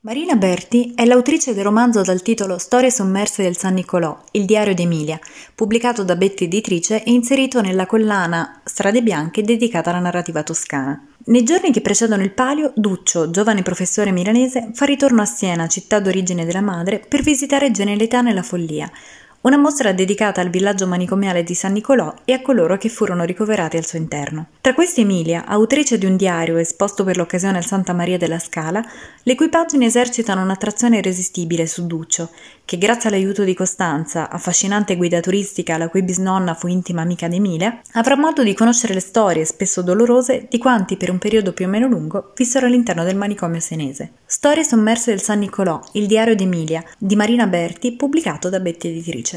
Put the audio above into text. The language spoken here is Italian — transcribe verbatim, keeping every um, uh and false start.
Marina Berti è l'autrice del romanzo dal titolo Storie sommerse del San Nicolò, il diario di Emilia, pubblicato da Betti Editrice e inserito nella collana Strade Bianche dedicata alla narrativa toscana. Nei giorni che precedono il Palio, Duccio, giovane professore milanese, fa ritorno a Siena, città d'origine della madre, per visitare Generalità nella follia, una mostra dedicata al villaggio manicomiale di San Nicolò e a coloro che furono ricoverati al suo interno. Tra questi Emilia, autrice di un diario esposto per l'occasione al Santa Maria della Scala, le cui pagine esercitano un'attrazione irresistibile su Duccio, che grazie all'aiuto di Costanza, affascinante guida turistica la cui bisnonna fu intima amica di Emilia, avrà modo di conoscere le storie, spesso dolorose, di quanti per un periodo più o meno lungo vissero all'interno del manicomio senese. Storie sommerse del San Nicolò, il diario di Emilia, di Marina Berti, pubblicato da Betti Editrice.